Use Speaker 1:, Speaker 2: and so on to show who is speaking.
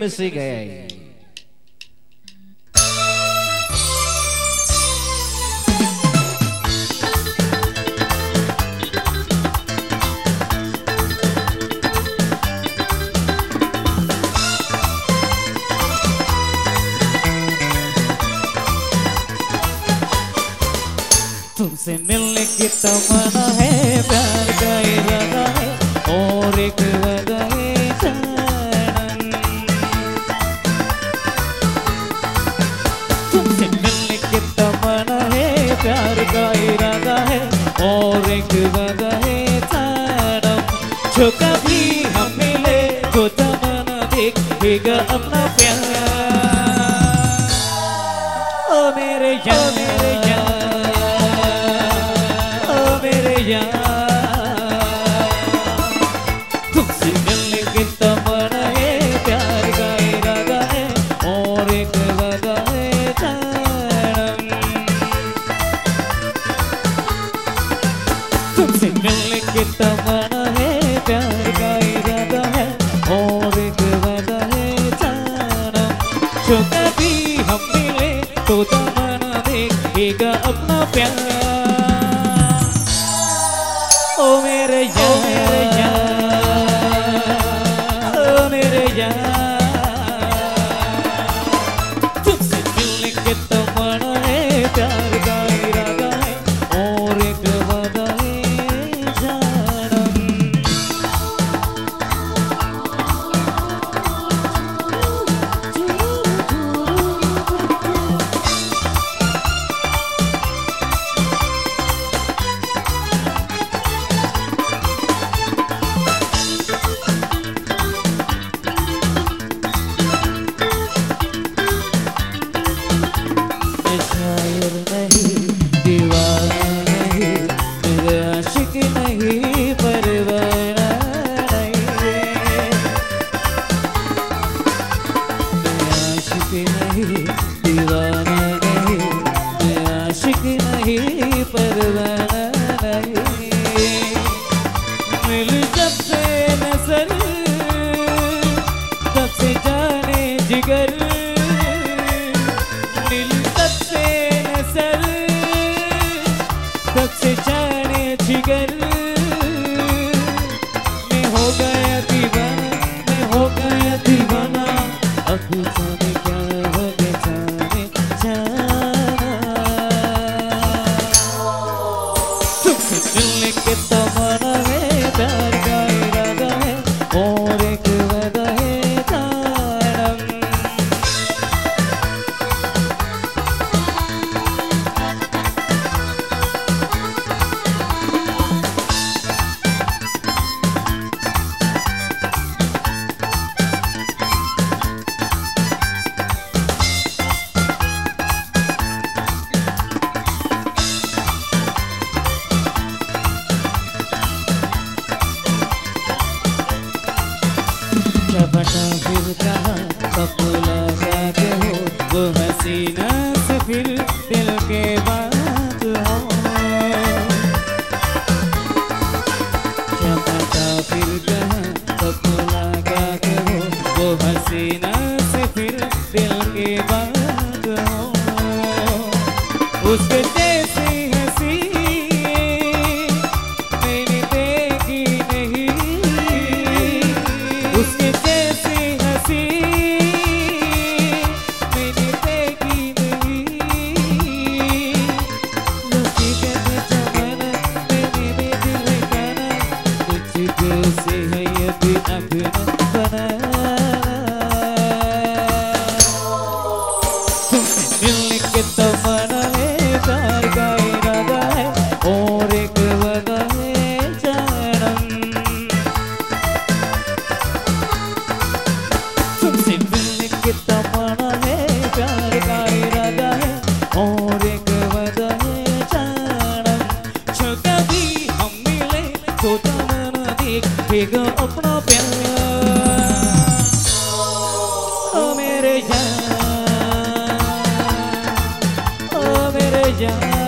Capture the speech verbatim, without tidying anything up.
Speaker 1: मिसी गए तुमसे मिलने की तमन्ना है, प्यार का इरादा है और एक वादा है जानम। तुमसे मिलने की तमन्ना है, प्यार का इरादा है और एक वादा है जानम। जो कभी हम मिले तो तमन्ना देखेगा अपना प्यार। ओ मेरे यार मेरे यार तुमसे मिलने की तमन्ना है, प्यार का इरादा है और एक वादा है जानम। तुमसे मिलने की तमन्ना है, प्यार का इरादा है और एक वादा है जानम। जो कभी हम मिले तो तमन्ना देखेगा अपना प्यार। ओ मेरे यार ओ मेरे यार तुमसे मिलने के तमन्ना है, प्यार का इरादा है और एक वादा है जानम। शायर नहीं दीवाना नहीं, मेरा आशिक नहीं परवाना नहीं। मेरा आशिक नहीं दीवाना नहीं, मेरा आशिक नहीं परवाना नहीं। मिल जब से नजर तब से जाने जिगर, तब से जाने जिगर। मैं हो गया दीवाना, मैं हो गया दीवाना, अब जाने क्या हो गया जाने जाना। तुमसे मिलने के तमन्ना है, प्यार का इरादा है और एक वादा है जानम। चपटा फिर कहा कब लगा के हो, वो हसीना से फिर दिल के बात हो। चपटा फिर कहा कब लगा के हो, वो हसीना से फिर दिल के बात हो। उसके जैसी हंसी मैंने देखी नहीं, उसके जैसी हंसी मैंने देखी नहीं। लड़की कहते जमाना मैंने भी दिल लगाना, तुझको से है अभी अपना बनाना। तुमसे मिलने के तमन्ना है, प्यार का इरादा है और एक वादा है जानम। तुमसे मिलने की तमन्ना है, प्यार का इरादा है और एक वादा है जानम। जो कभी हम मिले तो तमन्ना देखेगा अपना प्यार। ओ मेरे यार ओ मेरे यार